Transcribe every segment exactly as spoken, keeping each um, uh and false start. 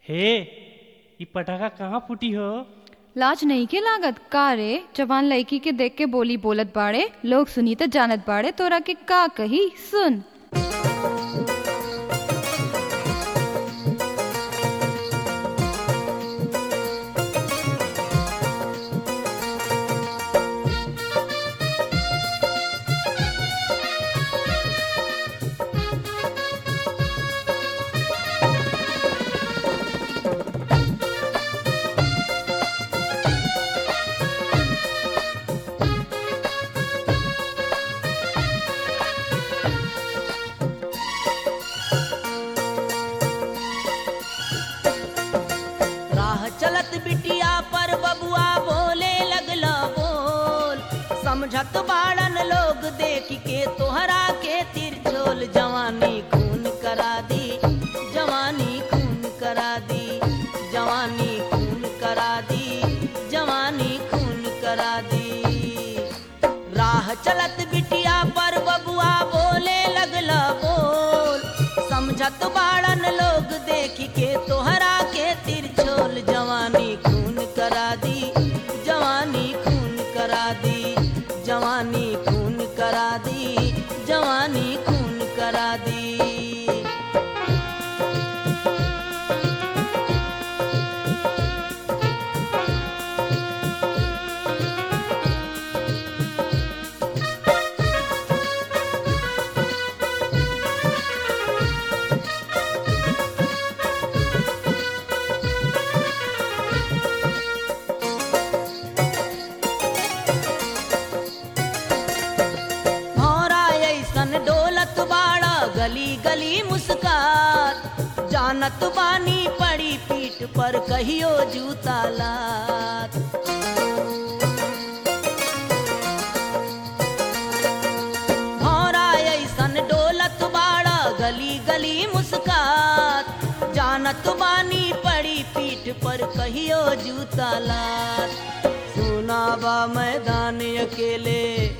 हे ई पटाखा कहाँ फूटी हो? लाज नहीं के लागत का रे? जवान लड़की के देख के बोली बोलत बाड़े, लोग सुनी त जानत बाड़े तोरा के का कही सुन। चलत बिटिया पर बबुआ बोले लगला बोल, समझत बाड़न लोग देख के तोहरा के तिरछोल। जवानी खून करा दी, जवानी खून करा दी, जवानी खून करा दी, जवानी खून करा दी। राह चलत बिटिया पर बबुआ बोले लगला बोल, समझत बाड़न लोग देख के तोहरा के तिरछोल। जवानी खून करा दी, जवानी खून करा दी, जवानी खून करा दी, जवानी खून करा दी। गली गली मुस्कात, जानत बानी पड़ी पीठ पर कहियो जूता लात। भौरा ऐसन डोलत बाड़ा गली गली मुस्कात, जानत बानी पड़ी पीठ पर कहियो जूता लात। सुना बा मैदान अकेले,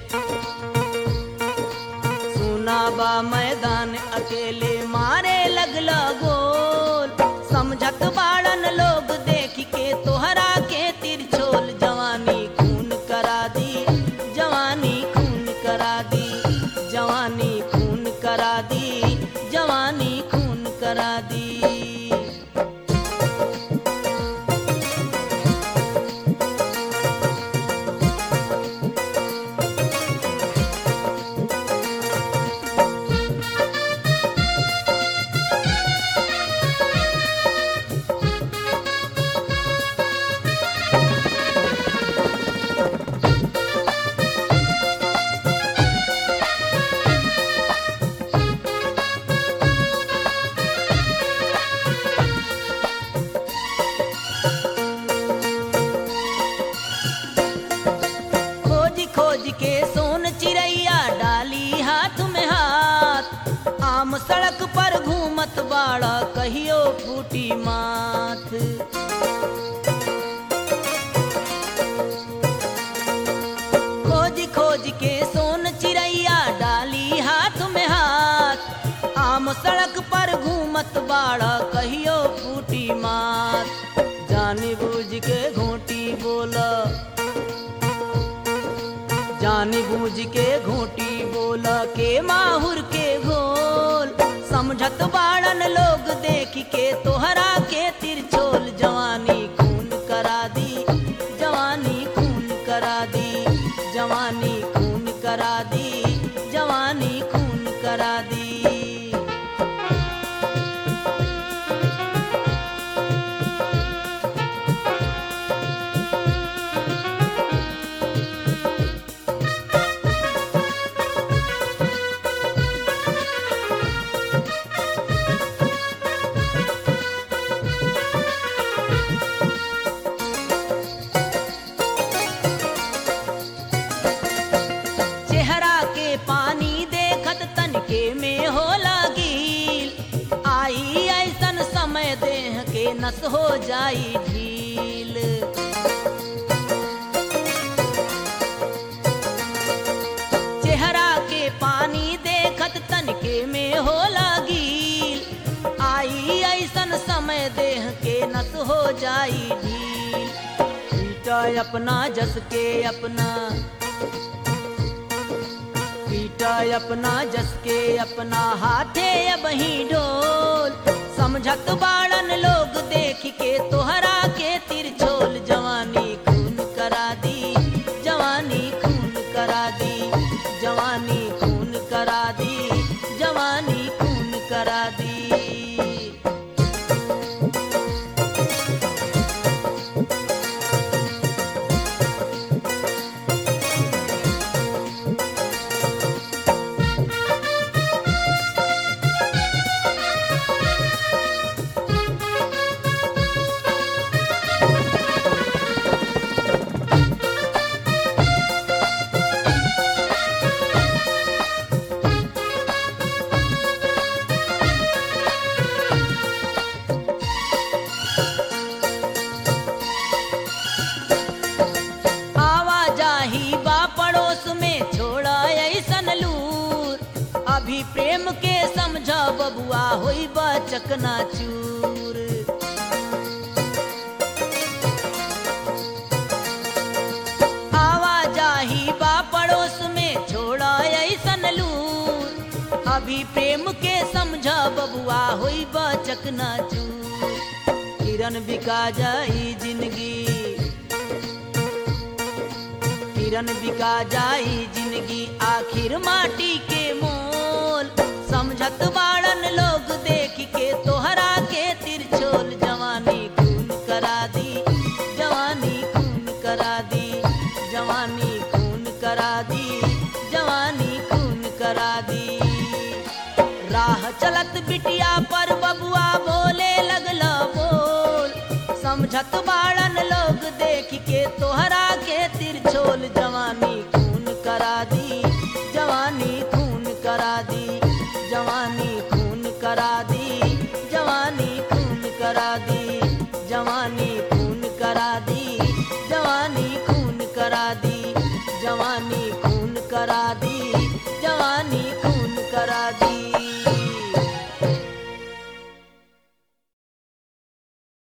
बा मैदान अकेले मारे लगला गोल, समझत बाड़न लोग देख के तोहरा के तिरछोल। जवानी खून करा दी, जवानी खून करा दी, जवानी खून करा दी, जवानी खून करा दी। खोज के सोन चिड़ैया डाली हाथ में हाथ, आम सड़क पर घूमत बाड़ा कहियो फूटी माथ। खोज खोज के सोन चिड़ैया डाली हाथ में हाथ, आम सड़क पर घूमत बाड़ा कहियो फूटी माथ। जानी बूझ के घोटी बोला, जानी बूझ के घोटी बोला के माहुर के घोल, समझत बाड़न लोग देख के तोहरा के तिरछोल। जवानी खून करा दी, जवानी खून करा दी, जवानी खून करा दी, जवानी खून करा दी। पानी देखत तनके में हो लगी, आई ऐसन समय देह के नस हो जाई ढील। चेहरा के पानी देखत तनके में हो लगी, आई ऐसन समय समय देह के नस हो जाई ढील। पीटा अपना जस के अपना, पीटा अपना जस के अपना, हाथे अब ही ढोल। समझत बाड़न लोग देख के तोहरा के तिरछोल। जवानी खून करा दी, जवानी खून करा दी, जवानी खून करा दी, जवानी खून करा दी। अभी प्रेम के समझा बबुआ होई बा चकनाचूर। आवाजाही बा पड़ोस में छोड़ा ऐसन लूर। अभी प्रेम के समझा बबुआ होई बा चकनाचूर। किरण बिका जाई जिंदगी, किरण बिका जाई जिंदगी, आखिर माटी के मोल। समझत बाड़न लोग देख के तोहरा के तिरछोल। जवानी खून करा दी, जवानी खून करा दी, जवानी खून करा दी, जवानी खून करा दी। राह चलत बिटिया पर बबुआ बोले लगला बोल। समझत